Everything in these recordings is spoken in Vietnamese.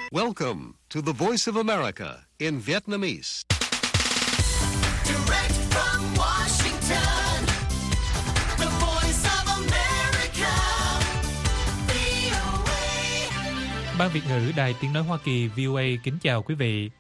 Welcome to the Voice of America in Vietnamese. Direct from Washington, the Voice of America, VOA. Ban Việt ngữ Đài Tiếng nói Hoa Kỳ VOA kính chào quý vị.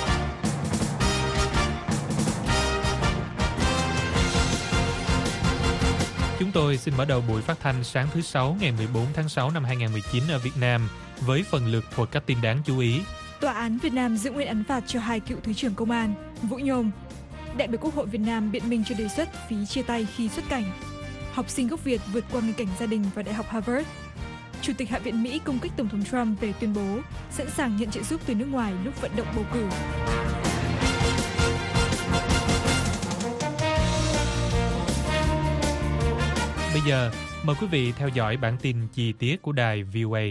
Chúng tôi xin mở đầu buổi phát thanh sáng thứ Sáu ngày 14 tháng 6 năm 2019 ở Việt Nam với phần lược thuật các tin đáng chú ý. Tòa án Việt Nam giữ nguyên án phạt cho 2 cựu Thứ trưởng Công an, Vũ Nhôm. Đại biểu Quốc hội Việt Nam biện minh cho đề xuất phí chia tay khi xuất cảnh. Học sinh gốc Việt vượt qua nghịch cảnh gia đình vào Đại học Harvard. Chủ tịch Hạ viện Mỹ công kích Tổng thống Trump về tuyên bố sẵn sàng nhận trợ giúp từ nước ngoài lúc vận động bầu cử. Bây giờ, mời quý vị theo dõi bản tin chi tiết của đài VOA.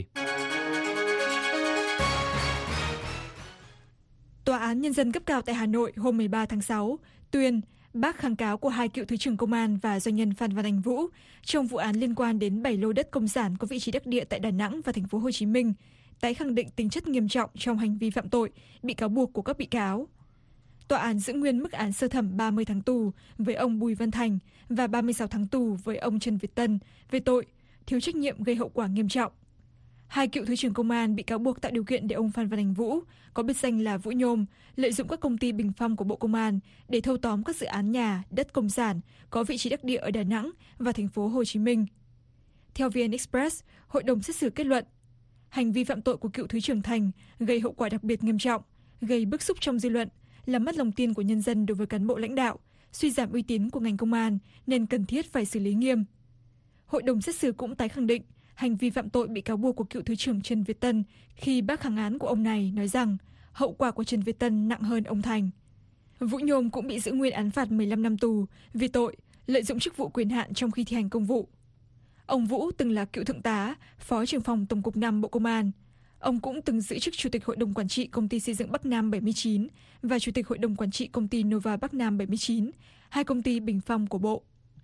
Tòa án Nhân dân cấp cao tại Hà Nội hôm 13 tháng 6 tuyên bác kháng cáo của 2 cựu Thứ trưởng Công an và doanh nhân Phan Văn Anh Vũ trong vụ án liên quan đến 7 lô đất công sản có vị trí đắc địa tại Đà Nẵng và thành phố Hồ Chí Minh, tái khẳng định tính chất nghiêm trọng trong hành vi phạm tội bị cáo buộc của các bị cáo. Tòa án giữ nguyên mức án sơ thẩm 30 tháng tù với ông Bùi Văn Thành và 36 tháng tù với ông Trần Việt Tân về tội thiếu trách nhiệm gây hậu quả nghiêm trọng. 2 cựu Thứ trưởng Công an bị cáo buộc tạo điều kiện để ông Phan Văn Anh Vũ, có biệt danh là Vũ Nhôm, lợi dụng các công ty bình phong của Bộ Công an để thâu tóm các dự án nhà, đất công sản có vị trí đắc địa ở Đà Nẵng và thành phố Hồ Chí Minh. Theo VN Express, hội đồng xét xử kết luận, hành vi phạm tội của cựu Thứ trưởng Thành gây hậu quả đặc biệt nghiêm trọng, gây bức xúc trong dư luận, làm mất lòng tin của nhân dân đối với cán bộ lãnh đạo, suy giảm uy tín của ngành công an nên cần thiết phải xử lý nghiêm. Hội đồng xét xử cũng tái khẳng định hành vi phạm tội bị cáo buộc của cựu Thứ trưởng Trần Việt Tân khi bác kháng án của ông này nói rằng hậu quả của Trần Việt Tân nặng hơn ông Thành. Vũ Nhôm cũng bị giữ nguyên án phạt 15 năm tù vì tội lợi dụng chức vụ quyền hạn trong khi thi hành công vụ. Ông Vũ từng là cựu thượng tá, phó trưởng phòng Tổng cục 5 Bộ Công an. Ông cũng từng giữ chức Chủ tịch Hội đồng Quản trị Công ty Xây dựng Bắc Nam 79 và Chủ tịch Hội đồng Quản trị Công ty Nova Bắc Nam 79, 2 công ty bình phong của Bộ.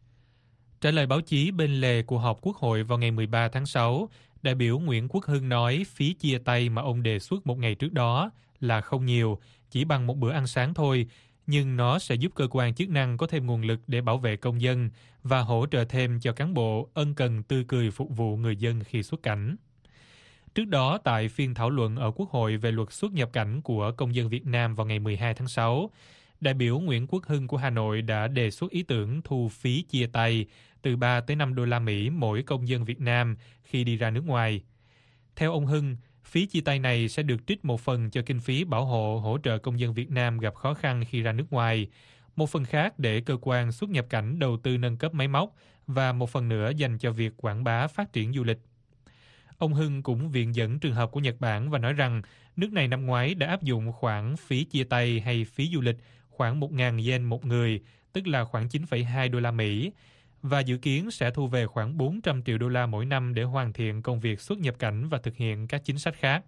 Trả lời báo chí bên lề cuộc họp Quốc hội vào ngày 13 tháng 6, đại biểu Nguyễn Quốc Hưng nói phí chia tay mà ông đề xuất một ngày trước đó là không nhiều, chỉ bằng một bữa ăn sáng thôi, nhưng nó sẽ giúp cơ quan chức năng có thêm nguồn lực để bảo vệ công dân và hỗ trợ thêm cho cán bộ ân cần tươi cười phục vụ người dân khi xuất cảnh. Trước đó, tại phiên thảo luận ở Quốc hội về luật xuất nhập cảnh của công dân Việt Nam vào ngày 12 tháng 6, đại biểu Nguyễn Quốc Hưng của Hà Nội đã đề xuất ý tưởng thu phí chia tay từ 3 tới 5 đô la Mỹ mỗi công dân Việt Nam khi đi ra nước ngoài. Theo ông Hưng, phí chia tay này sẽ được trích một phần cho kinh phí bảo hộ hỗ trợ công dân Việt Nam gặp khó khăn khi ra nước ngoài, một phần khác để cơ quan xuất nhập cảnh đầu tư nâng cấp máy móc và một phần nữa dành cho việc quảng bá phát triển du lịch. Ông Hưng cũng viện dẫn trường hợp của Nhật Bản và nói rằng nước này năm ngoái đã áp dụng khoản phí chia tay hay phí du lịch khoảng 1.000 yen một người, tức là khoảng 9,2 đô la Mỹ, và dự kiến sẽ thu về khoảng 400 triệu đô la mỗi năm để hoàn thiện công việc xuất nhập cảnh và thực hiện các chính sách khác.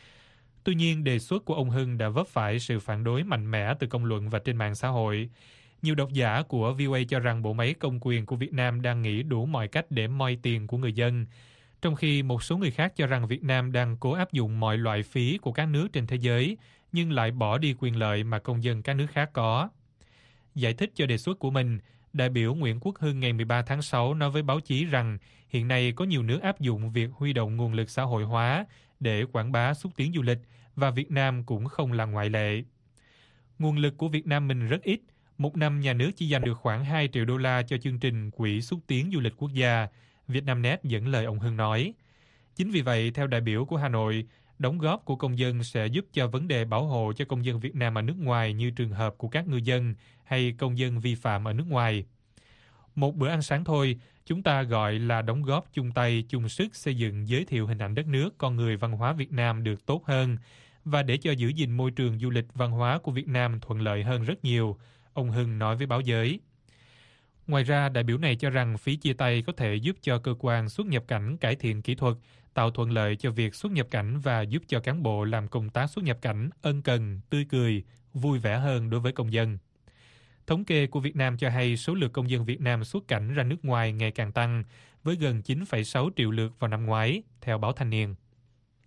Tuy nhiên, đề xuất của ông Hưng đã vấp phải sự phản đối mạnh mẽ từ công luận và trên mạng xã hội. Nhiều độc giả của VOA cho rằng bộ máy công quyền của Việt Nam đang nghĩ đủ mọi cách để moi tiền của người dân, trong khi một số người khác cho rằng Việt Nam đang cố áp dụng mọi loại phí của các nước trên thế giới, nhưng lại bỏ đi quyền lợi mà công dân các nước khác có. Giải thích cho đề xuất của mình, đại biểu Nguyễn Quốc Hưng ngày 13 tháng 6 nói với báo chí rằng hiện nay có nhiều nước áp dụng việc huy động nguồn lực xã hội hóa để quảng bá xúc tiến du lịch và Việt Nam cũng không là ngoại lệ. Nguồn lực của Việt Nam mình rất ít, một năm nhà nước chỉ dành được khoảng 2 triệu đô la cho chương trình Quỹ xúc tiến du lịch quốc gia, Vietnamnet dẫn lời ông Hưng nói. Chính vì vậy, theo đại biểu của Hà Nội, đóng góp của công dân sẽ giúp cho vấn đề bảo hộ cho công dân Việt Nam ở nước ngoài như trường hợp của các ngư dân hay công dân vi phạm ở nước ngoài. Một bữa ăn sáng thôi, chúng ta gọi là đóng góp chung tay, chung sức xây dựng giới thiệu hình ảnh đất nước, con người văn hóa Việt Nam được tốt hơn và để cho giữ gìn môi trường du lịch văn hóa của Việt Nam thuận lợi hơn rất nhiều, ông Hưng nói với báo giới. Ngoài ra, đại biểu này cho rằng phí chia tay có thể giúp cho cơ quan xuất nhập cảnh cải thiện kỹ thuật, tạo thuận lợi cho việc xuất nhập cảnh và giúp cho cán bộ làm công tác xuất nhập cảnh ân cần, tươi cười, vui vẻ hơn đối với công dân. Thống kê của Việt Nam cho hay số lượt công dân Việt Nam xuất cảnh ra nước ngoài ngày càng tăng, với gần 9,6 triệu lượt vào năm ngoái, theo báo Thanh niên.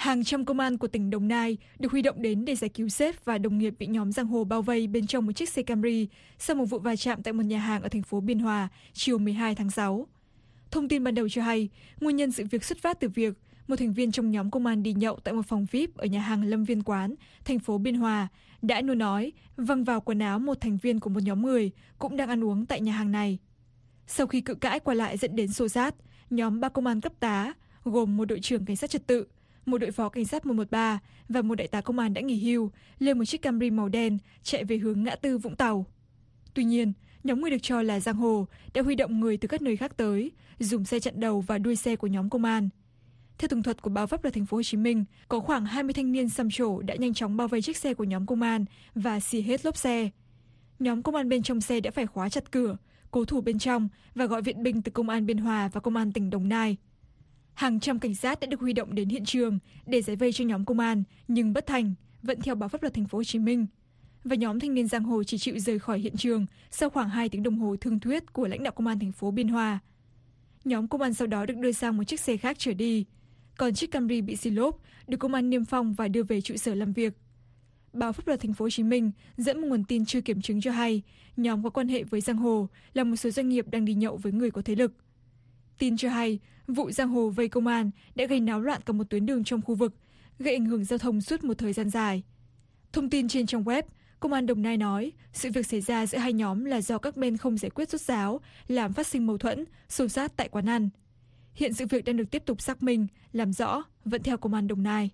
Hàng trăm công an của tỉnh Đồng Nai được huy động đến để giải cứu sếp và đồng nghiệp bị nhóm giang hồ bao vây bên trong một chiếc xe Camry sau một vụ va chạm tại một nhà hàng ở thành phố Biên Hòa chiều 12 tháng 6. Thông tin ban đầu cho hay, nguyên nhân sự việc xuất phát từ việc một thành viên trong nhóm công an đi nhậu tại một phòng VIP ở nhà hàng Lâm Viên Quán, thành phố Biên Hòa, đã nôn ói văng vào quần áo một thành viên của một nhóm người cũng đang ăn uống tại nhà hàng này. Sau khi cự cãi qua lại dẫn đến xô xát, nhóm 3 công an cấp tá, gồm một đội trưởng cảnh sát trật tự, một đội phó cảnh sát 113 và một đại tá công an đã nghỉ hưu, lên một chiếc Camry màu đen chạy về hướng ngã tư Vũng Tàu. Tuy nhiên, nhóm người được cho là giang hồ đã huy động người từ các nơi khác tới, dùng xe chặn đầu và đuôi xe của nhóm công an. Theo tường thuật của báo Pháp luật Thành phố Hồ Chí Minh, có khoảng 20 thanh niên xăm trổ đã nhanh chóng bao vây chiếc xe của nhóm công an và xì hết lốp xe. Nhóm công an bên trong xe đã phải khóa chặt cửa, cố thủ bên trong và gọi viện binh từ công an Biên Hòa và công an tỉnh Đồng Nai. Hàng trăm cảnh sát đã được huy động đến hiện trường để giải vây cho nhóm công an, nhưng bất thành, vẫn theo báo Pháp luật Thành phố Hồ Chí Minh. Và nhóm thanh niên giang hồ chỉ chịu rời khỏi hiện trường sau khoảng 2 tiếng đồng hồ thương thuyết của lãnh đạo công an thành phố Biên Hòa. Nhóm công an sau đó được đưa sang một chiếc xe khác chở đi, còn chiếc Camry bị xì lốp được công an niêm phong và đưa về trụ sở làm việc. Báo Pháp luật Thành phố Hồ Chí Minh dẫn một nguồn tin chưa kiểm chứng cho hay nhóm có quan hệ với giang hồ là một số doanh nghiệp đang đi nhậu với người có thế lực. Tin cho hay vụ giang hồ vây công an đã gây náo loạn cả một tuyến đường trong khu vực, gây ảnh hưởng giao thông suốt một thời gian dài. Thông tin trên trang web, Công an Đồng Nai nói sự việc xảy ra giữa hai nhóm là do các bên không giải quyết rốt ráo, làm phát sinh mâu thuẫn, xô xát tại quán ăn. Hiện sự việc đang được tiếp tục xác minh, làm rõ, vẫn theo Công an Đồng Nai.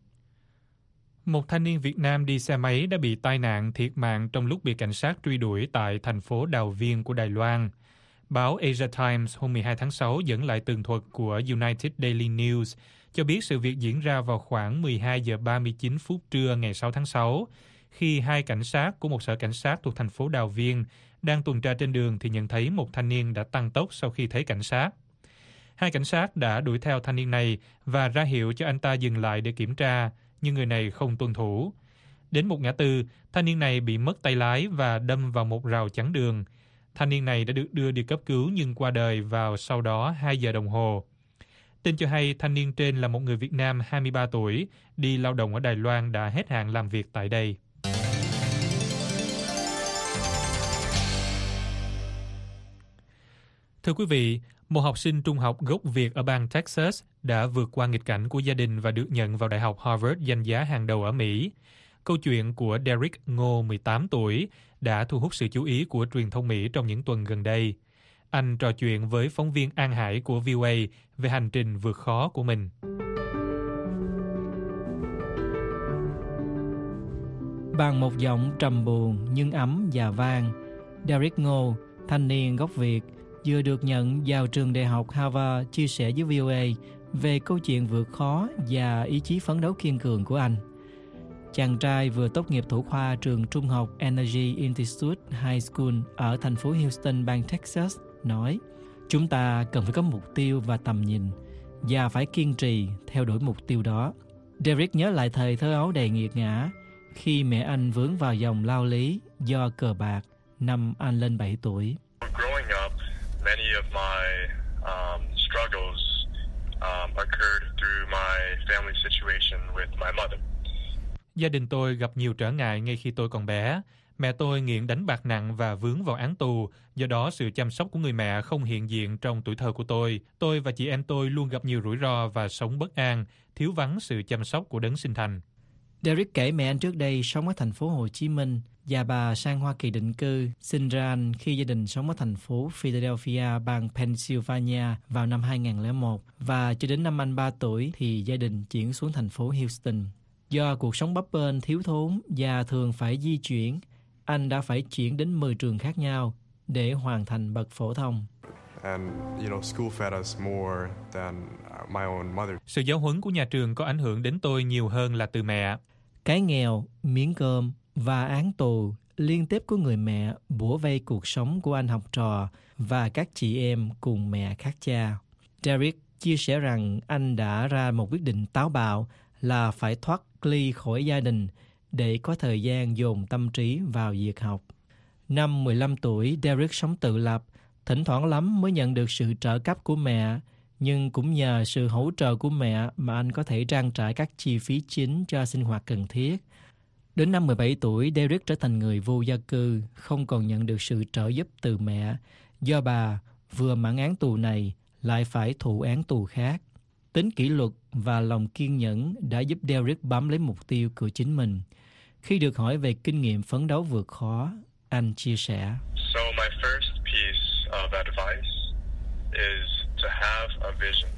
Một thanh niên Việt Nam đi xe máy đã bị tai nạn thiệt mạng trong lúc bị cảnh sát truy đuổi tại thành phố Đào Viên của Đài Loan. Báo Asia Times hôm 12 tháng 6 dẫn lại tường thuật của United Daily News cho biết sự việc diễn ra vào khoảng 12 giờ 39 phút trưa ngày 6 tháng 6, khi hai cảnh sát của một sở cảnh sát thuộc thành phố Đào Viên đang tuần tra trên đường thì nhận thấy một thanh niên đã tăng tốc sau khi thấy cảnh sát. Hai cảnh sát đã đuổi theo thanh niên này và ra hiệu cho anh ta dừng lại để kiểm tra, nhưng người này không tuân thủ. Đến một ngã tư, thanh niên này bị mất tay lái và đâm vào một rào chắn đường. Thanh niên này đã được đưa đi cấp cứu nhưng qua đời vào sau đó 2 giờ đồng hồ. Tin cho hay thanh niên trên là một người Việt Nam 23 tuổi, đi lao động ở Đài Loan đã hết hạn làm việc tại đây. Thưa quý vị, một học sinh trung học gốc Việt ở bang Texas đã vượt qua nghịch cảnh của gia đình và được nhận vào Đại học Harvard danh giá hàng đầu ở Mỹ. Câu chuyện của Derek Ngô, 18 tuổi, đã thu hút sự chú ý của truyền thông Mỹ trong những tuần gần đây. Anh trò chuyện với phóng viên An Hải của VOA về hành trình vượt khó của mình. Bằng một giọng trầm buồn nhưng ấm và vang, Derek Ngô, thanh niên gốc Việt, vừa được nhận vào trường đại học Harvard chia sẻ với VOA về câu chuyện vượt khó và ý chí phấn đấu kiên cường của anh. Chàng trai vừa tốt nghiệp thủ khoa trường trung học Energy Institute High School ở thành phố Houston, bang Texas, nói: "Chúng ta cần phải có mục tiêu và tầm nhìn, và phải kiên trì theo đuổi mục tiêu đó." Derek nhớ lại thời thơ ấu đầy nghiệt ngã khi mẹ anh vướng vào dòng lao lý do cờ bạc năm anh lên 7 tuổi. Growing up, many of my struggles occurred through my family situation with my mother. Gia đình tôi gặp nhiều trở ngại ngay khi tôi còn bé. Mẹ tôi nghiện đánh bạc nặng và vướng vào án tù, do đó sự chăm sóc của người mẹ không hiện diện trong tuổi thơ của tôi. Tôi và chị em tôi luôn gặp nhiều rủi ro và sống bất an, thiếu vắng sự chăm sóc của đấng sinh thành. Derek kể mẹ anh trước đây sống ở thành phố Hồ Chí Minh và bà sang Hoa Kỳ định cư, sinh ra anh khi gia đình sống ở thành phố Philadelphia, bang Pennsylvania vào năm 2001, và cho đến năm anh 3 tuổi thì gia đình chuyển xuống thành phố Houston. Do cuộc sống bấp bênh, thiếu thốn và thường phải di chuyển, anh đã phải chuyển đến 10 trường khác nhau để hoàn thành bậc phổ thông. Sự giáo huấn của nhà trường có ảnh hưởng đến tôi nhiều hơn là từ mẹ. Cái nghèo, miếng cơm và án tù liên tiếp của người mẹ bủa vây cuộc sống của anh học trò và các chị em cùng mẹ khác cha. Derek chia sẻ rằng anh đã ra một quyết định táo bạo là phải thoát ly khỏi gia đình để có thời gian dồn tâm trí vào việc học. Năm 15 tuổi, Derek sống tự lập, thỉnh thoảng lắm mới nhận được sự trợ cấp của mẹ, nhưng cũng nhờ sự hỗ trợ của mẹ mà anh có thể trang trải các chi phí chính cho sinh hoạt cần thiết. Đến năm 17 tuổi, Derek trở thành người vô gia cư, không còn nhận được sự trợ giúp từ mẹ, do bà vừa mãn án tù này lại phải thụ án tù khác. Tính kỷ luật và lòng kiên nhẫn đã giúp Derek bám lấy mục tiêu của chính mình. Khi được hỏi về kinh nghiệm phấn đấu vượt khó, anh chia sẻ. So my first piece of advice is to have a vision.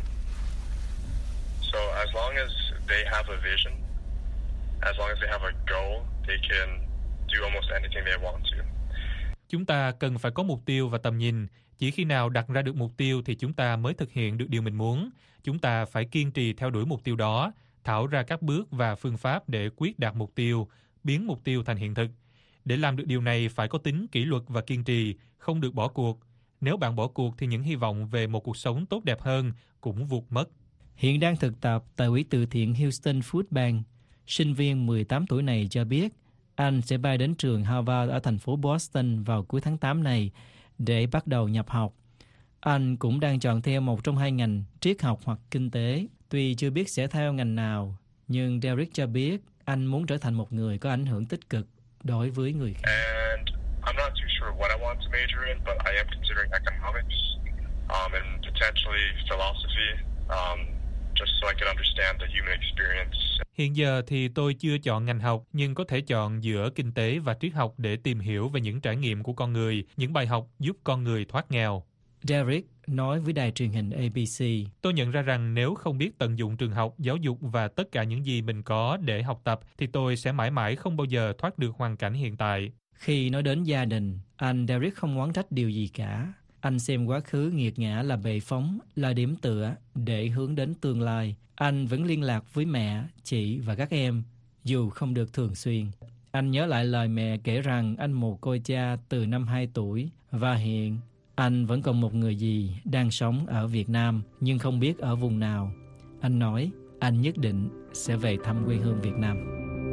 So as long as they have a vision, as long as they have a goal, they can do almost anything they want to. Chúng ta cần phải có mục tiêu và tầm nhìn. Chỉ khi nào đặt ra được mục tiêu thì chúng ta mới thực hiện được điều mình muốn. Chúng ta phải kiên trì theo đuổi mục tiêu đó, thảo ra các bước và phương pháp để quyết đạt mục tiêu, biến mục tiêu thành hiện thực. Để làm được điều này phải có tính kỷ luật và kiên trì, không được bỏ cuộc. Nếu bạn bỏ cuộc thì những hy vọng về một cuộc sống tốt đẹp hơn cũng vụt mất. Hiện đang thực tập tại Quỹ từ thiện Houston Food Bank, sinh viên 18 tuổi này cho biết anh sẽ bay đến trường Harvard ở thành phố Boston vào cuối tháng 8 này để bắt đầu nhập học. Anh cũng đang chọn theo một trong hai ngành triết học hoặc kinh tế. Tuy chưa biết sẽ theo ngành nào, nhưng Derek cho biết anh muốn trở thành một người có ảnh hưởng tích cực đối với người khác. And I'm not too sure what I want to major in, but I am considering economics and potentially philosophy, just so I can understand the human experience. Hiện giờ thì tôi chưa chọn ngành học, nhưng có thể chọn giữa kinh tế và triết học để tìm hiểu về những trải nghiệm của con người, những bài học giúp con người thoát nghèo. Derek nói với đài truyền hình ABC. Tôi nhận ra rằng nếu không biết tận dụng trường học, giáo dục và tất cả những gì mình có để học tập, thì tôi sẽ mãi mãi không bao giờ thoát được hoàn cảnh hiện tại. Khi nói đến gia đình, anh Derek không oán trách điều gì cả. Anh xem quá khứ nghiệt ngã là bệ phóng, là điểm tựa để hướng đến tương lai. Anh vẫn liên lạc với mẹ, chị và các em, dù không được thường xuyên. Anh nhớ lại lời mẹ kể rằng anh mồ côi cha từ năm 2 tuổi và hiện anh vẫn còn một người dì đang sống ở Việt Nam nhưng không biết ở vùng nào. Anh nói anh nhất định sẽ về thăm quê hương Việt Nam.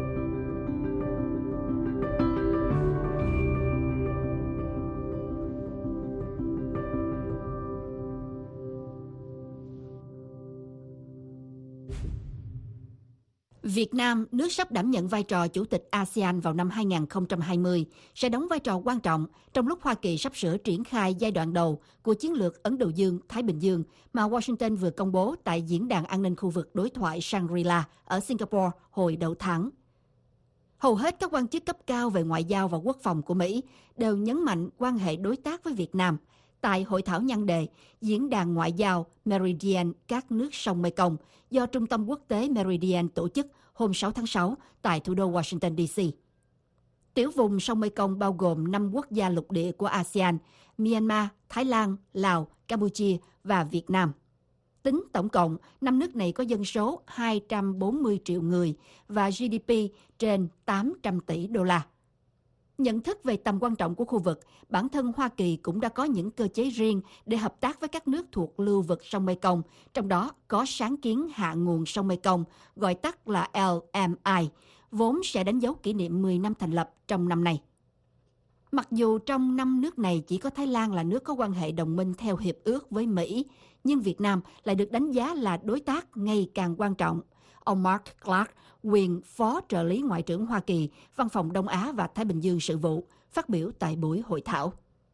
Việt Nam, nước sắp đảm nhận vai trò chủ tịch ASEAN vào năm 2020, sẽ đóng vai trò quan trọng trong lúc Hoa Kỳ sắp sửa triển khai giai đoạn đầu của chiến lược Ấn Độ Dương-Thái Bình Dương mà Washington vừa công bố tại Diễn đàn An ninh khu vực đối thoại Shangri-La ở Singapore hồi đầu tháng. Hầu hết các quan chức cấp cao về ngoại giao và quốc phòng của Mỹ đều nhấn mạnh quan hệ đối tác với Việt Nam. Tại hội thảo nhan đề Diễn đàn Ngoại giao Meridian các nước sông Mekong do Trung tâm Quốc tế Meridian tổ chức hôm 6 tháng 6 tại thủ đô Washington, D.C. Tiểu vùng sông Mekong bao gồm 5 quốc gia lục địa của ASEAN, Myanmar, Thái Lan, Lào, Campuchia và Việt Nam. Tính tổng cộng, 5 nước này có dân số 240 triệu người và GDP trên 800 tỷ đô la. Nhận thức về tầm quan trọng của khu vực, bản thân Hoa Kỳ cũng đã có những cơ chế riêng để hợp tác với các nước thuộc lưu vực sông Mekong, trong đó có sáng kiến hạ nguồn sông Mekong, gọi tắt là LMI, vốn sẽ đánh dấu kỷ niệm 10 năm thành lập trong năm nay. Mặc dù trong 5 nước này chỉ có Thái Lan là nước có quan hệ đồng minh theo hiệp ước với Mỹ, nhưng Việt Nam lại được đánh giá là đối tác ngày càng quan trọng. Ông Mark Clark, quyền Phó trợ lý Ngoại trưởng Hoa Kỳ, Văn phòng Đông Á và Thái Bình Dương sự vụ, phát biểu tại buổi hội thảo.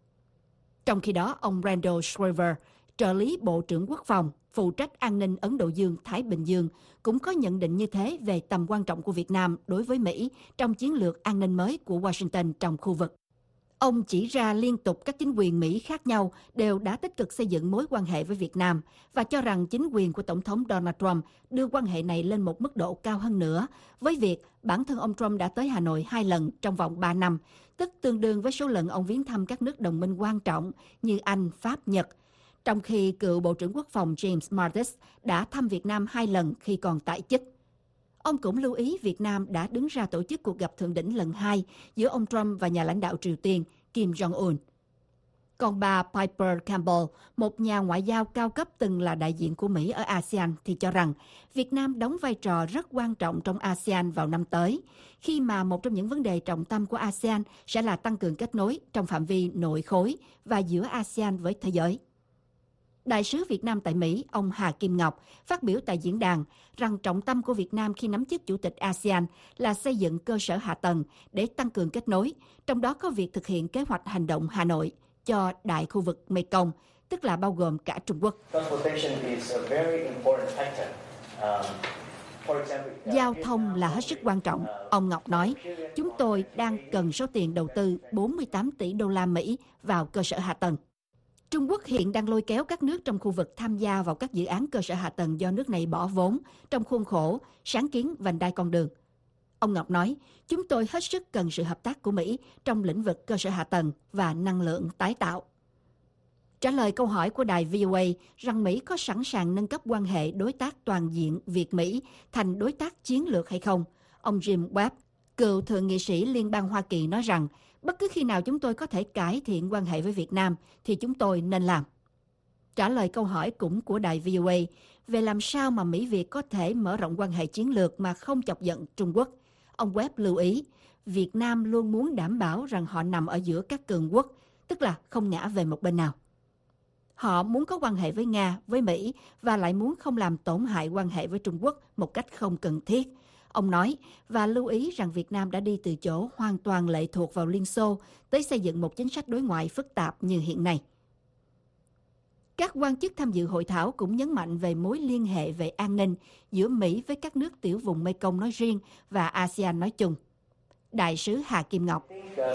Trong khi đó, ông Randall Shriver, trợ lý Bộ trưởng Quốc phòng, phụ trách an ninh Ấn Độ Dương-Thái Bình Dương, cũng có nhận định như thế về tầm quan trọng của Việt Nam đối với Mỹ trong chiến lược an ninh mới của Washington trong khu vực. Ông chỉ ra liên tục các chính quyền Mỹ khác nhau đều đã tích cực xây dựng mối quan hệ với Việt Nam và cho rằng chính quyền của Tổng thống Donald Trump đưa quan hệ này lên một mức độ cao hơn nữa, với việc bản thân ông Trump đã tới Hà Nội 2 lần trong vòng 3 năm, tức tương đương với số lần ông viếng thăm các nước đồng minh quan trọng như Anh, Pháp, Nhật, trong khi cựu Bộ trưởng Quốc phòng James Mattis đã thăm Việt Nam 2 lần khi còn tại chức. Ông cũng lưu ý Việt Nam đã đứng ra tổ chức cuộc gặp thượng đỉnh lần 2 giữa ông Trump và nhà lãnh đạo Triều Tiên Kim Jong-un. Còn bà Piper Campbell, một nhà ngoại giao cao cấp từng là đại diện của Mỹ ở ASEAN, thì cho rằng Việt Nam đóng vai trò rất quan trọng trong ASEAN vào năm tới, khi mà một trong những vấn đề trọng tâm của ASEAN sẽ là tăng cường kết nối trong phạm vi nội khối và giữa ASEAN với thế giới. Đại sứ Việt Nam tại Mỹ, ông Hà Kim Ngọc, phát biểu tại diễn đàn rằng trọng tâm của Việt Nam khi nắm chức Chủ tịch ASEAN là xây dựng cơ sở hạ tầng để tăng cường kết nối, trong đó có việc thực hiện kế hoạch hành động Hà Nội cho đại khu vực Mekong, tức là bao gồm cả Trung Quốc. Giao thông là hết sức quan trọng, ông Ngọc nói. Chúng tôi đang cần số tiền đầu tư 48 tỷ đô la Mỹ vào cơ sở hạ tầng. Trung Quốc hiện đang lôi kéo các nước trong khu vực tham gia vào các dự án cơ sở hạ tầng do nước này bỏ vốn trong khuôn khổ sáng kiến vành đai con đường. Ông Ngọc nói, chúng tôi hết sức cần sự hợp tác của Mỹ trong lĩnh vực cơ sở hạ tầng và năng lượng tái tạo. Trả lời câu hỏi của đài VOA rằng Mỹ có sẵn sàng nâng cấp quan hệ đối tác toàn diện Việt-Mỹ thành đối tác chiến lược hay không, ông Jim Webb, cựu thượng nghị sĩ Liên bang Hoa Kỳ nói rằng bất cứ khi nào chúng tôi có thể cải thiện quan hệ với Việt Nam thì chúng tôi nên làm. Trả lời câu hỏi cũng của đài VOA về làm sao mà Mỹ-Việt có thể mở rộng quan hệ chiến lược mà không chọc giận Trung Quốc, ông Webb lưu ý Việt Nam luôn muốn đảm bảo rằng họ nằm ở giữa các cường quốc, tức là không ngã về một bên nào. Họ muốn có quan hệ với Nga, với Mỹ và lại muốn không làm tổn hại quan hệ với Trung Quốc một cách không cần thiết. Ông nói và lưu ý rằng Việt Nam đã đi từ chỗ hoàn toàn lệ thuộc vào Liên Xô tới xây dựng một chính sách đối ngoại phức tạp như hiện nay. Các quan chức tham dự hội thảo cũng nhấn mạnh về mối liên hệ về an ninh giữa Mỹ với các nước tiểu vùng Mekong nói riêng và ASEAN nói chung. Đại sứ Hà Kim Ngọc.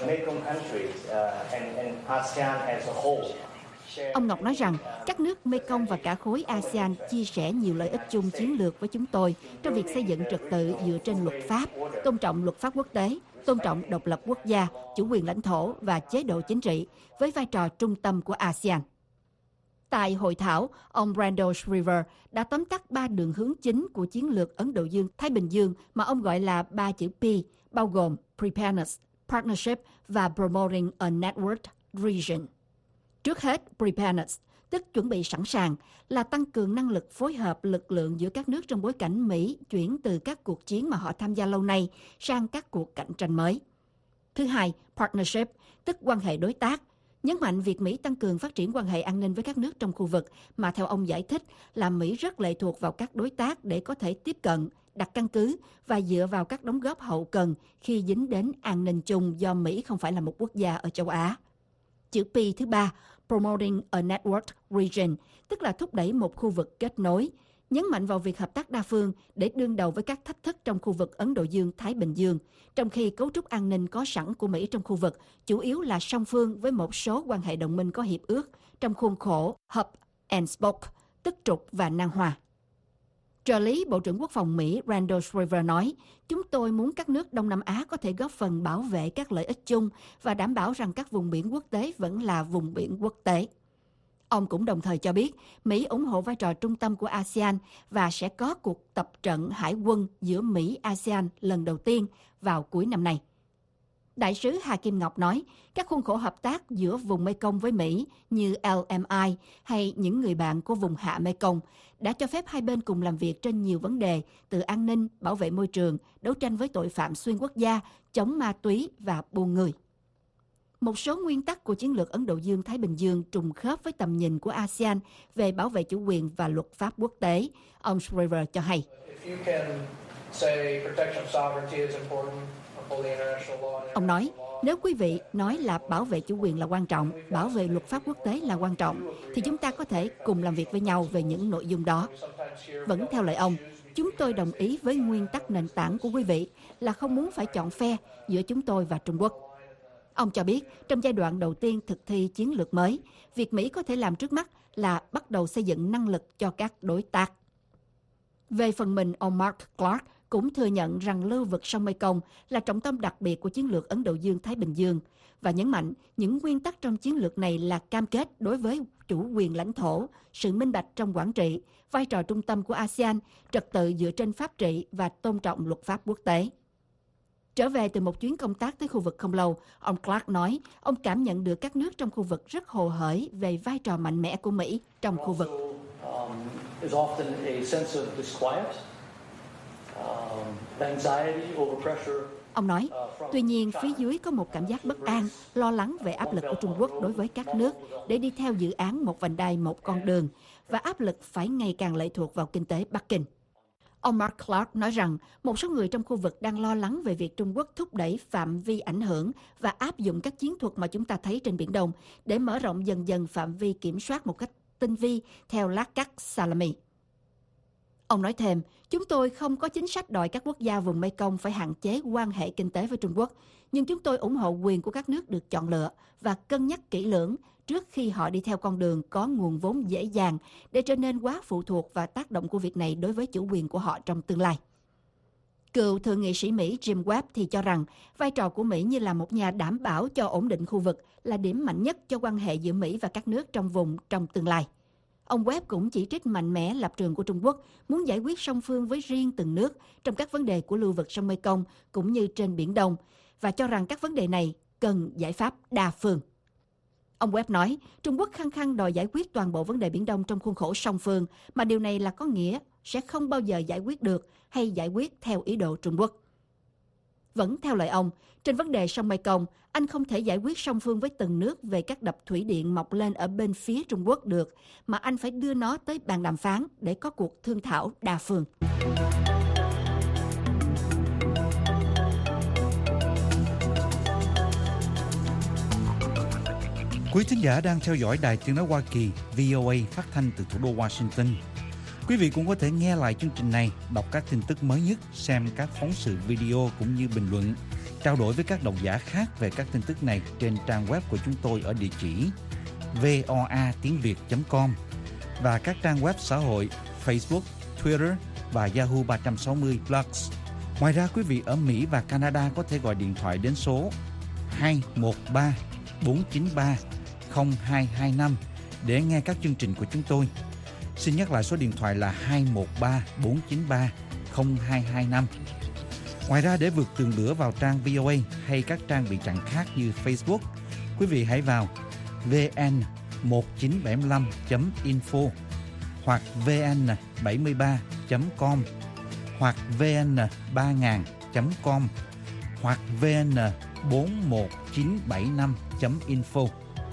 Ông Ngọc nói rằng các nước Mekong và cả khối ASEAN chia sẻ nhiều lợi ích chung chiến lược với chúng tôi trong việc xây dựng trật tự dựa trên luật pháp, tôn trọng luật pháp quốc tế, tôn trọng độc lập quốc gia, chủ quyền lãnh thổ và chế độ chính trị với vai trò trung tâm của ASEAN. Tại hội thảo, ông Randall Shriver đã tóm tắt 3 đường hướng chính của chiến lược Ấn Độ Dương-Thái Bình Dương mà ông gọi là 3 chữ P, bao gồm Preparedness, Partnership và Promoting a Networked Region. Trước hết, Preparedness, tức chuẩn bị sẵn sàng, là tăng cường năng lực phối hợp lực lượng giữa các nước trong bối cảnh Mỹ chuyển từ các cuộc chiến mà họ tham gia lâu nay sang các cuộc cạnh tranh mới. Thứ hai, Partnership, tức quan hệ đối tác, nhấn mạnh việc Mỹ tăng cường phát triển quan hệ an ninh với các nước trong khu vực mà theo ông giải thích là Mỹ rất lệ thuộc vào các đối tác để có thể tiếp cận, đặt căn cứ và dựa vào các đóng góp hậu cần khi dính đến an ninh chung do Mỹ không phải là một quốc gia ở châu Á. Chữ P thứ ba, Promoting a Networked Region, tức là thúc đẩy một khu vực kết nối, nhấn mạnh vào việc hợp tác đa phương để đương đầu với các thách thức trong khu vực Ấn Độ Dương-Thái Bình Dương, trong khi cấu trúc an ninh có sẵn của Mỹ trong khu vực chủ yếu là song phương với một số quan hệ đồng minh có hiệp ước trong khuôn khổ Hub and Spoke, tức trục và nan hòa. Trợ lý Bộ trưởng Quốc phòng Mỹ Randall Shriver nói, chúng tôi muốn các nước Đông Nam Á có thể góp phần bảo vệ các lợi ích chung và đảm bảo rằng các vùng biển quốc tế vẫn là vùng biển quốc tế. Ông cũng đồng thời cho biết Mỹ ủng hộ vai trò trung tâm của ASEAN và sẽ có cuộc tập trận hải quân giữa Mỹ-ASEAN lần đầu tiên vào cuối năm nay. Đại sứ Hà Kim Ngọc nói, các khuôn khổ hợp tác giữa vùng Mekong với Mỹ như LMI hay những người bạn của vùng hạ Mekong đã cho phép hai bên cùng làm việc trên nhiều vấn đề từ an ninh, bảo vệ môi trường, đấu tranh với tội phạm xuyên quốc gia, chống ma túy và buôn người. Một số nguyên tắc của chiến lược Ấn Độ Dương-Thái Bình Dương trùng khớp với tầm nhìn của ASEAN về bảo vệ chủ quyền và luật pháp quốc tế, ông Shriver cho hay. Ông nói, nếu quý vị nói là bảo vệ chủ quyền là quan trọng, bảo vệ luật pháp quốc tế là quan trọng, thì chúng ta có thể cùng làm việc với nhau về những nội dung đó. Vẫn theo lời ông, chúng tôi đồng ý với nguyên tắc nền tảng của quý vị là không muốn phải chọn phe giữa chúng tôi và Trung Quốc. Ông cho biết, trong giai đoạn đầu tiên thực thi chiến lược mới, việc Mỹ có thể làm trước mắt là bắt đầu xây dựng năng lực cho các đối tác. Về phần mình, ông Mark Clark cũng thừa nhận rằng lưu vực sông Mekong là trọng tâm đặc biệt của chiến lược Ấn Độ Dương-Thái Bình Dương và nhấn mạnh những nguyên tắc trong chiến lược này là cam kết đối với chủ quyền lãnh thổ, sự minh bạch trong quản trị, vai trò trung tâm của ASEAN, trật tự dựa trên pháp trị và tôn trọng luật pháp quốc tế. Trở về từ một chuyến công tác tới khu vực không lâu, ông Clark nói ông cảm nhận được các nước trong khu vực rất hồ hởi về vai trò mạnh mẽ của Mỹ trong khu vực. Ông nói, tuy nhiên phía dưới có một cảm giác bất an, lo lắng về áp lực của Trung Quốc đối với các nước để đi theo dự án một vành đai một con đường và áp lực phải ngày càng lệ thuộc vào kinh tế Bắc Kinh. Ông Mark Clark nói rằng một số người trong khu vực đang lo lắng về việc Trung Quốc thúc đẩy phạm vi ảnh hưởng và áp dụng các chiến thuật mà chúng ta thấy trên Biển Đông để mở rộng dần dần phạm vi kiểm soát một cách tinh vi theo lát cắt salami. Ông nói thêm, chúng tôi không có chính sách đòi các quốc gia vùng Mekong phải hạn chế quan hệ kinh tế với Trung Quốc, nhưng chúng tôi ủng hộ quyền của các nước được chọn lựa và cân nhắc kỹ lưỡng trước khi họ đi theo con đường có nguồn vốn dễ dàng để trở nên quá phụ thuộc và tác động của việc này đối với chủ quyền của họ trong tương lai. Cựu thượng nghị sĩ Mỹ Jim Webb thì cho rằng vai trò của Mỹ như là một nhà đảm bảo cho ổn định khu vực là điểm mạnh nhất cho quan hệ giữa Mỹ và các nước trong vùng trong tương lai. Ông Webb cũng chỉ trích mạnh mẽ lập trường của Trung Quốc muốn giải quyết song phương với riêng từng nước trong các vấn đề của lưu vực sông Mekong cũng như trên Biển Đông và cho rằng các vấn đề này cần giải pháp đa phương. Ông Webb nói, Trung Quốc khăng khăng đòi giải quyết toàn bộ vấn đề Biển Đông trong khuôn khổ song phương, mà điều này là có nghĩa sẽ không bao giờ giải quyết được hay giải quyết theo ý đồ Trung Quốc. Vẫn theo lời ông, trên vấn đề sông Mekong, anh không thể giải quyết song phương với từng nước về các đập thủy điện mọc lên ở bên phía Trung Quốc được, mà anh phải đưa nó tới bàn đàm phán để có cuộc thương thảo đa phương. Quý thính giả đang theo dõi Đài Tiếng nói Hoa Kỳ VOA phát thanh từ thủ đô Washington. Quý vị cũng có thể nghe lại chương trình này, đọc các tin tức mới nhất, xem các phóng sự video cũng như bình luận, trao đổi với các độc giả khác về các tin tức này trên trang web của chúng tôi ở địa chỉ voatiengviet.com và các trang web xã hội Facebook, Twitter và Yahoo 360 Plus. Ngoài ra, quý vị ở Mỹ và Canada có thể gọi điện thoại đến số 213 493 0225 để nghe các chương trình của chúng tôi. Xin nhắc lại số điện thoại là 213 493 0225. Ngoài ra, để vượt tường lửa vào trang VOA hay các trang bị chặn khác như Facebook, quý vị hãy vào vn1975.info hoặc vn73.com hoặc vn3000.com hoặc vn41975.info.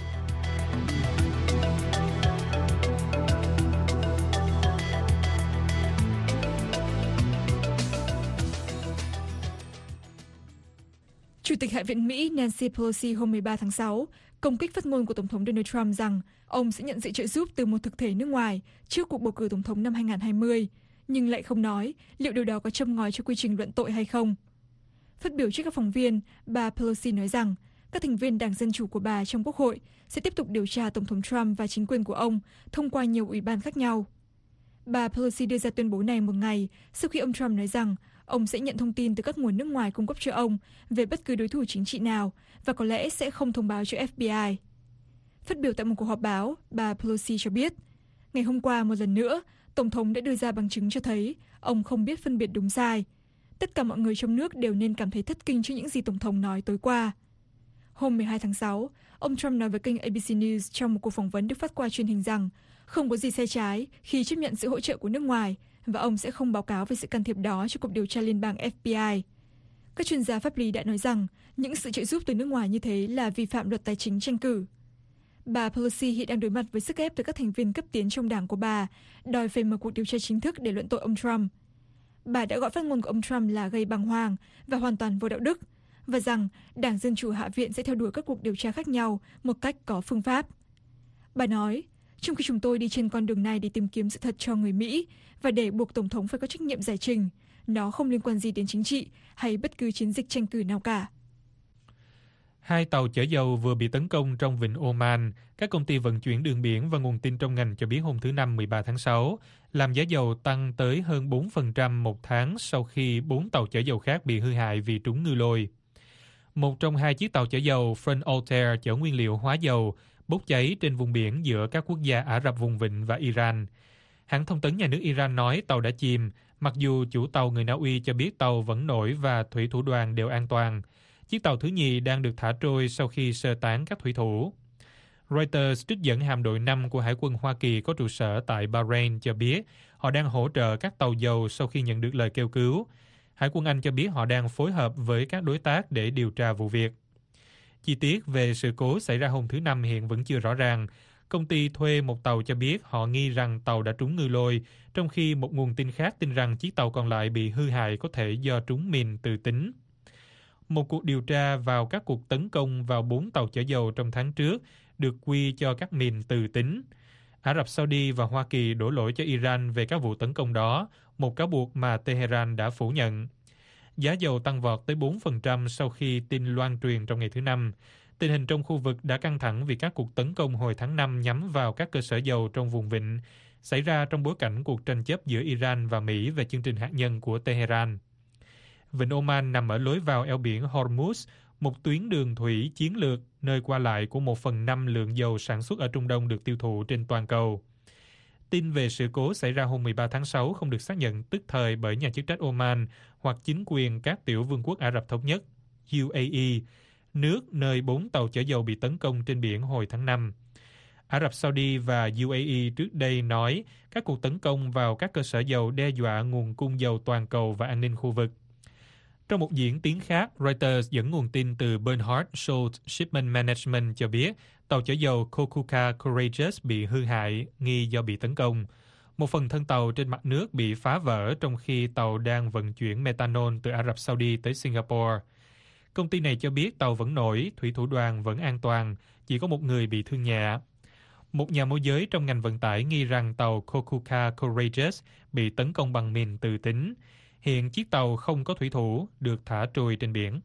Chủ tịch Hạ viện Mỹ Nancy Pelosi hôm 13 tháng 6 công kích phát ngôn của Tổng thống Donald Trump rằng ông sẽ nhận sự trợ giúp từ một thực thể nước ngoài trước cuộc bầu cử Tổng thống năm 2020, nhưng lại không nói liệu điều đó có châm ngòi cho quy trình luận tội hay không. Phát biểu trước các phóng viên, bà Pelosi nói rằng các thành viên Đảng Dân Chủ của bà trong Quốc hội sẽ tiếp tục điều tra Tổng thống Trump và chính quyền của ông thông qua nhiều ủy ban khác nhau. Bà Pelosi đưa ra tuyên bố này một ngày sau khi ông Trump nói rằng ông sẽ nhận thông tin từ các nguồn nước ngoài cung cấp cho ông về bất cứ đối thủ chính trị nào và có lẽ sẽ không thông báo cho FBI. Phát biểu tại một cuộc họp báo, bà Pelosi cho biết, ngày hôm qua một lần nữa, Tổng thống đã đưa ra bằng chứng cho thấy ông không biết phân biệt đúng sai. Tất cả mọi người trong nước đều nên cảm thấy thất kinh trước những gì Tổng thống nói tối qua. Hôm 12 tháng 6, ông Trump nói với kênh ABC News trong một cuộc phỏng vấn được phát qua truyền hình rằng không có gì sai trái khi chấp nhận sự hỗ trợ của nước ngoài và ông sẽ không báo cáo về sự can thiệp đó cho cuộc điều tra liên bang FBI. Các chuyên gia pháp lý đã nói rằng những sự trợ giúp từ nước ngoài như thế là vi phạm luật tài chính tranh cử. Bà Pelosi hiện đang đối mặt với sức ép từ các thành viên cấp tiến trong đảng của bà, đòi phải mở cuộc điều tra chính thức để luận tội ông Trump. Bà đã gọi phát ngôn của ông Trump là gây bàng hoàng và hoàn toàn vô đạo đức, và rằng Đảng Dân Chủ Hạ viện sẽ theo đuổi các cuộc điều tra khác nhau một cách có phương pháp. Bà nói, trong khi chúng tôi đi trên con đường này để tìm kiếm sự thật cho người Mỹ và để buộc Tổng thống phải có trách nhiệm giải trình, nó không liên quan gì đến chính trị hay bất cứ chiến dịch tranh cử nào cả. Hai tàu chở dầu vừa bị tấn công trong vịnh Oman, các công ty vận chuyển đường biển và nguồn tin trong ngành cho biết hôm thứ Năm 13 tháng 6, làm giá dầu tăng tới hơn 4% một tháng sau khi 4 tàu chở dầu khác bị hư hại vì trúng ngư lôi. Một trong hai chiếc tàu chở dầu Front Altair chở nguyên liệu hóa dầu bốc cháy trên vùng biển giữa các quốc gia Ả Rập Vùng Vịnh và Iran. Hãng thông tấn nhà nước Iran nói tàu đã chìm, mặc dù chủ tàu người Na Uy cho biết tàu vẫn nổi và thủy thủ đoàn đều an toàn. Chiếc tàu thứ nhì đang được thả trôi sau khi sơ tán các thủy thủ. Reuters trích dẫn hạm đội 5 của Hải quân Hoa Kỳ có trụ sở tại Bahrain cho biết họ đang hỗ trợ các tàu dầu sau khi nhận được lời kêu cứu. Hải quân Anh cho biết họ đang phối hợp với các đối tác để điều tra vụ việc. Chi tiết về sự cố xảy ra hôm thứ Năm hiện vẫn chưa rõ ràng. Công ty thuê một tàu cho biết họ nghi rằng tàu đã trúng ngư lôi, trong khi một nguồn tin khác tin rằng chiếc tàu còn lại bị hư hại có thể do trúng mìn tự tính. Một cuộc điều tra vào các cuộc tấn công vào 4 tàu chở dầu trong tháng trước được quy cho các mìn tự tính. Ả Rập Saudi và Hoa Kỳ đổ lỗi cho Iran về các vụ tấn công đó, một cáo buộc mà Tehran đã phủ nhận. Giá dầu tăng vọt tới 4% sau khi tin loan truyền trong ngày thứ Năm. Tình hình trong khu vực đã căng thẳng vì các cuộc tấn công hồi tháng 5 nhắm vào các cơ sở dầu trong vùng vịnh, xảy ra trong bối cảnh cuộc tranh chấp giữa Iran và Mỹ về chương trình hạt nhân của Tehran. Vịnh Oman nằm ở lối vào eo biển Hormuz, một tuyến đường thủy chiến lược nơi qua lại của 1/5 lượng dầu sản xuất ở Trung Đông được tiêu thụ trên toàn cầu. Tin về sự cố xảy ra hôm 13 tháng 6 không được xác nhận tức thời bởi nhà chức trách Oman hoặc chính quyền các tiểu vương quốc Ả Rập Thống Nhất, UAE, nước nơi 4 tàu chở dầu bị tấn công trên biển hồi tháng 5. Ả Rập Saudi và UAE trước đây nói các cuộc tấn công vào các cơ sở dầu đe dọa nguồn cung dầu toàn cầu và an ninh khu vực. Trong một diễn tiến khác, Reuters dẫn nguồn tin từ Bernhard Schultz Shipment Management cho biết tàu chở dầu Kokuka Courageous bị hư hại nghi do bị tấn công. Một phần thân tàu trên mặt nước bị phá vỡ trong khi tàu đang vận chuyển methanol từ Ả Rập Saudi tới Singapore. Công ty này cho biết tàu vẫn nổi, thủy thủ đoàn vẫn an toàn, chỉ có một người bị thương nhẹ. Một nhà môi giới trong ngành vận tải nghi rằng tàu Kokuka Courageous bị tấn công bằng mìn tự tính. Hiện chiếc tàu không có thủy thủ, được thả trôi trên biển.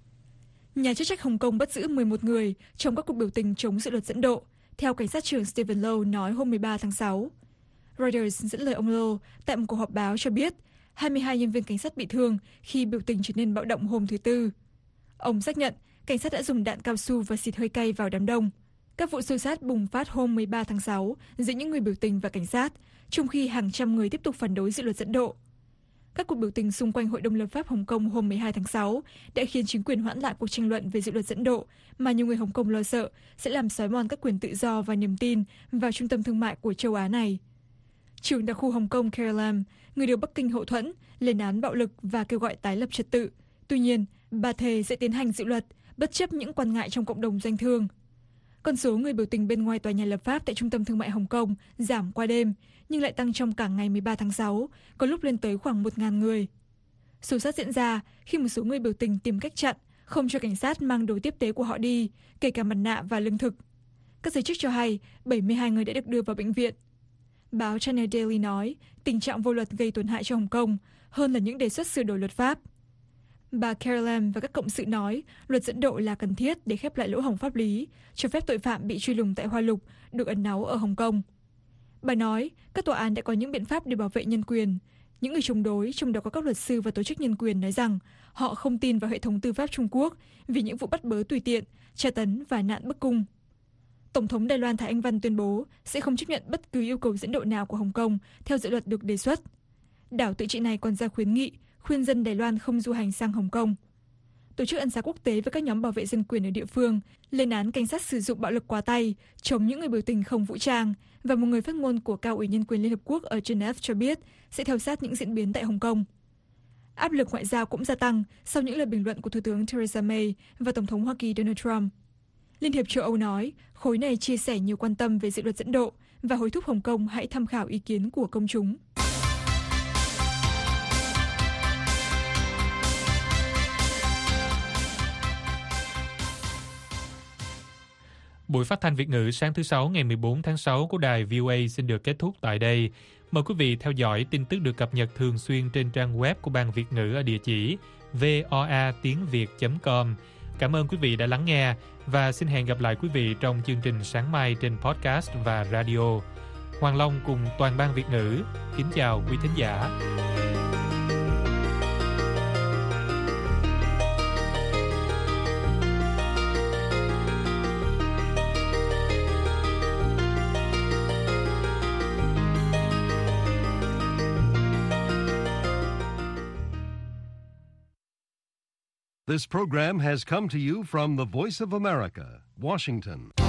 Nhà chức trách Hồng Kông bắt giữ 11 người trong các cuộc biểu tình chống dự luật dẫn độ, theo cảnh sát trưởng Stephen Low nói hôm 13 tháng 6. Reuters dẫn lời ông Low tại một cuộc họp báo cho biết 22 nhân viên cảnh sát bị thương khi biểu tình trở nên bạo động hôm thứ Tư. Ông xác nhận cảnh sát đã dùng đạn cao su và xịt hơi cay vào đám đông. Các vụ xô xát bùng phát hôm 13 tháng 6 giữa những người biểu tình và cảnh sát, trong khi hàng trăm người tiếp tục phản đối dự luật dẫn độ. Các cuộc biểu tình xung quanh Hội đồng lập pháp Hồng Kông hôm 12 tháng 6 đã khiến chính quyền hoãn lại cuộc tranh luận về dự luật dẫn độ mà nhiều người Hồng Kông lo sợ sẽ làm xói mòn các quyền tự do và niềm tin vào trung tâm thương mại của châu Á này. Trưởng đặc khu Hồng Kông Carrie Lam, người được Bắc Kinh hậu thuẫn, lên án bạo lực và kêu gọi tái lập trật tự. Tuy nhiên, bà thề sẽ tiến hành dự luật bất chấp những quan ngại trong cộng đồng doanh thương. Con số người biểu tình bên ngoài tòa nhà lập pháp tại trung tâm thương mại Hồng Kông giảm qua đêm, nhưng lại tăng trong cả ngày 13 tháng 6, có lúc lên tới khoảng 1.000 người. Xô xát diễn ra khi một số người biểu tình tìm cách chặn, không cho cảnh sát mang đồ tiếp tế của họ đi, kể cả mặt nạ và lương thực. Các giới chức cho hay 72 người đã được đưa vào bệnh viện. Báo China Daily nói tình trạng vô luật gây tổn hại cho Hồng Kông hơn là những đề xuất sửa đổi luật pháp. Bà Carrie Lam và các cộng sự nói luật dẫn độ là cần thiết để khép lại lỗ hổng pháp lý, cho phép tội phạm bị truy lùng tại Hoa Lục được ẩn náu ở Hồng Kông. Bà nói các tòa án đã có những biện pháp để bảo vệ nhân quyền. Những người chống đối, trong đó có các luật sư và tổ chức nhân quyền, nói rằng họ không tin vào hệ thống tư pháp Trung Quốc vì những vụ bắt bớ tùy tiện, tra tấn và nạn bức cung. Tổng thống Đài Loan Thái Anh Văn tuyên bố sẽ không chấp nhận bất cứ yêu cầu dẫn độ nào của Hồng Kông theo dự luật được đề xuất. Đảo tự trị này còn ra khuyên dân Đài Loan không du hành sang Hồng Kông. Tổ chức ân xá quốc tế và các nhóm bảo vệ dân quyền ở địa phương lên án cảnh sát sử dụng bạo lực quá tay chống những người biểu tình không vũ trang, và một người phát ngôn của Cao ủy Nhân quyền Liên Hợp Quốc ở Geneva cho biết sẽ theo sát những diễn biến tại Hồng Kông. Áp lực ngoại giao cũng gia tăng sau những lời bình luận của Thủ tướng Theresa May và Tổng thống Hoa Kỳ Donald Trump. Liên hiệp châu Âu nói khối này chia sẻ nhiều quan tâm về dự luật dẫn độ và hối thúc Hồng Kông hãy tham khảo ý kiến của công chúng. Buổi phát thanh Việt ngữ sáng thứ Sáu ngày 14 tháng 6 của đài VOA xin được kết thúc tại đây. Mời quý vị theo dõi tin tức được cập nhật thường xuyên trên trang web của Ban Việt ngữ ở địa chỉ voatiengviet.com. Cảm ơn quý vị đã lắng nghe và xin hẹn gặp lại quý vị trong chương trình sáng mai trên podcast và radio. Hoàng Long cùng toàn ban Việt ngữ kính chào quý thính giả. This program has come to you from the Voice of America, Washington.